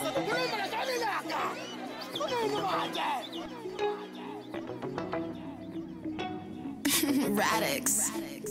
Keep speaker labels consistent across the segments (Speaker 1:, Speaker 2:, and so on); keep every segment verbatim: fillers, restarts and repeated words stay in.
Speaker 1: Radix.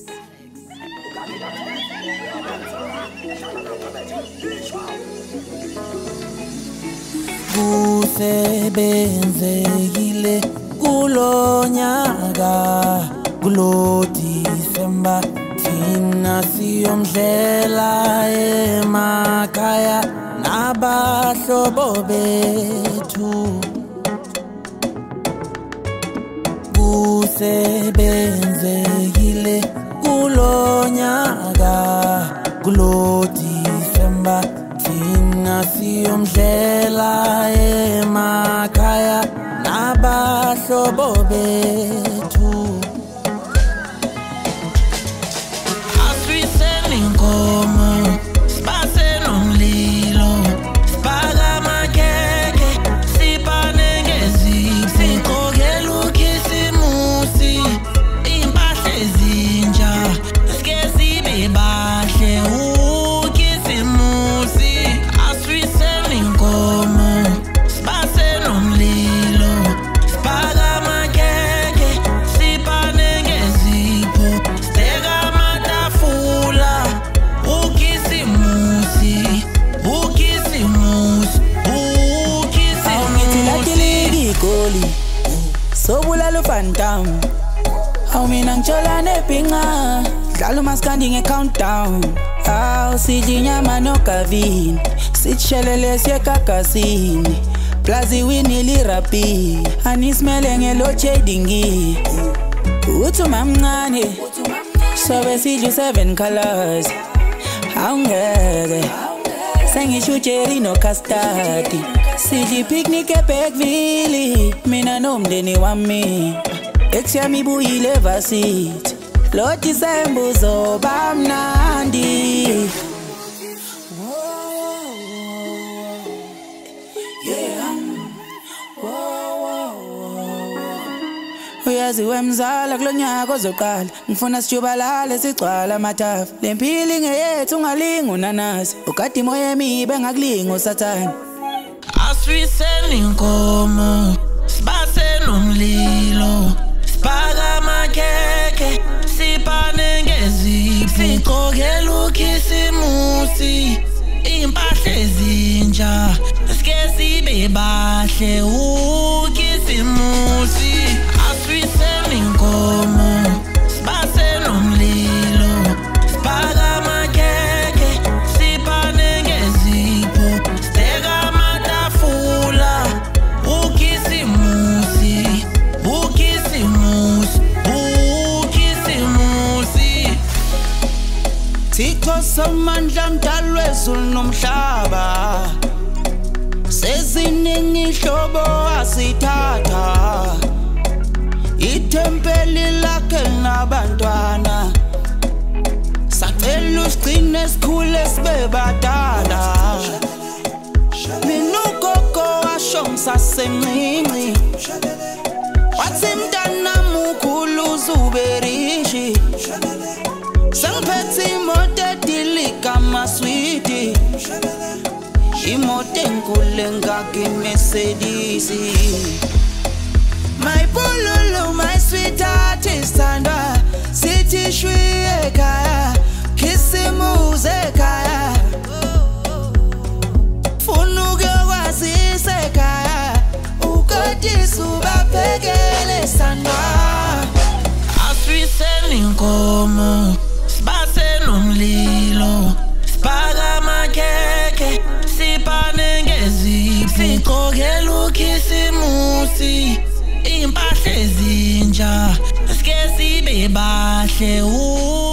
Speaker 2: Kusebenzekile kulonyaka kulo December thina siyomdlela emakhaya nabahlobo bethu kusebenzekile kulonyaka kulo December thina siyomdlela emakhaya nabahlobo bethu aswiseni inkomo sibase nomlilo sibaka amakhekhe sibane ngezipho sigqokela ukhisimusi impahla ezintsha sike sibe bahle ukhisimusi aswiseni inkomo sibase nomlilo sibaka amakhekhe sibane ngezipho sibeka amatafula ukhisimusi ukhisimusi ukhisimusi
Speaker 3: awungithilatiliki igoli sobulala ufantam awu mina ngitshola nepinga dlala umaskandi nge-countdown awu sidla inyama nogavini sitshelele siyekagasini plazi winili rapi anisimele ngelochedingi uthi umamncane sobe sidla u-seven colors awungeke sengisho ujerry nocastadi sidla ipicnic eBackville mina nomndeni wami ekusiyami ibuyile evasithi lo December uzoba mnandi uyazi wemzala kulonyaka ozoqala ngifuna sijubalale sigcwala amathafa lempili ngeyethu ungalingi unanasi ukade imoya emibe ngakulingi usathane
Speaker 2: aswiseni inkomo sibase nomlilo sibaka amakhekhe sibane ngezipho sigqokela ukhisimusi impahla ezintsha sike sibe bahle ukhisimusi aswiseni inkomo sibase nomlilo sibaka amakhekhe sibane ngezipho sibeka amatafula ukhisimusi ukhisimusi ukhisimusi Thixo somandla mdali wezulu nomhlaba seziningi ihlobo asithatha ithempeli lakhe nabantwana sacela usigcine esikhule sibe badala mina ugogo washo ngisasemncinci wathi mntanami ukhulu uzuberishi sengiphethe imoto edilika amaswidi imoto enkulu engaka iMercedes my pululu my sweetheart isandwa sithi shwi ekhaya khisimuze ekhaya funa ukuyokwazisa ekhaya ukodisa ubaphekele sandwa aswiseni inkomo sibase nomlilo sibaka amakhekhe sibane ngezipho sigqokela ukhisimusi impahla ezintsha sike sibe bahle